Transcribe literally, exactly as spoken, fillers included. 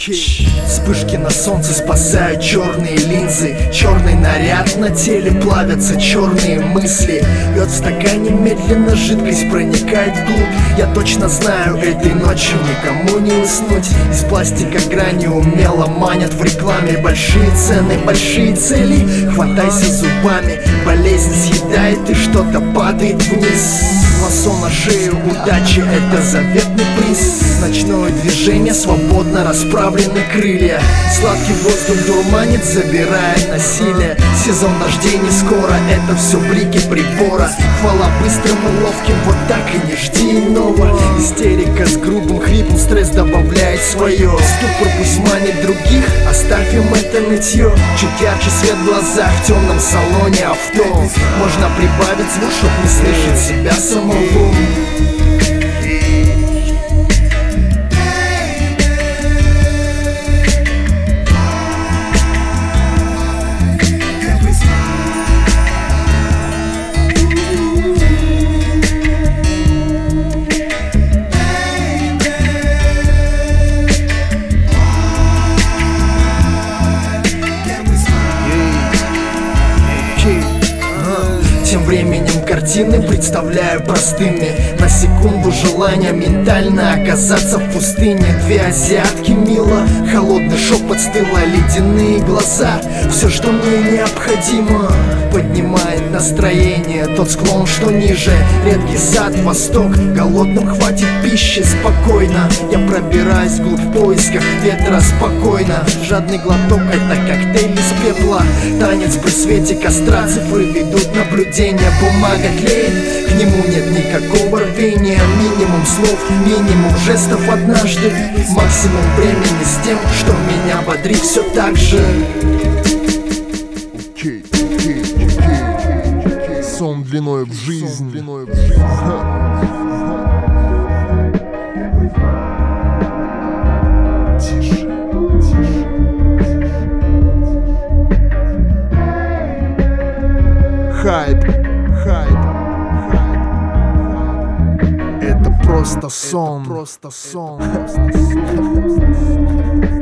Вспышки на солнце спасают черные линзы. Черный наряд на теле, плавятся черные мысли. Лед в стакане, медленно жидкость проникает вглубь. Я точно знаю, этой ночью никому не уснуть. Из пластика грани умело манят в рекламе. Большие цены, большие цели, хватайся зубами. Болезнь съедает и что-то падает вниз. Лассо на шею удачи, это заветный приз. Ночное движение, свободно расправлены крылья. Сладкий воздух дурманит, забирая насилие. Сезон дождей не скоро, это все блики прибора. Хвала быстрым и ловким, вот так и не жди иного. Истерика с грубым хрипом, стресс добавляет свое. Ступор пусть манит других, оставь им это нытье. Чуть ярче свет в глазах, в темном салоне авто. Можно прибавить звук, чтоб не слышать себя самого. Тем временем картины представляю простыми. На секунду желание ментально оказаться в пустыне. Две азиатки мило, холодный шепот стыла, ледяные глаза. Все, что мне необходимо, поднимает настроение. Тот склон, что ниже, редкий сад, восток. Голодным хватит пищи спокойно. Я пробираюсь вглубь в поисках ветра спокойно. Жадный глоток, это коктейль из пепла. Танец при свете костра, цифры ведут наблюдение. Бумага тлеет, к нему нет никакого рвения. Минимум слов, минимум жестов однажды. Максимум времени с тем, что меня бодрит все так же. Сон длиной в жизнь. Тише, тише. Хайп, хайп, хайп. Это просто сон, это просто сон.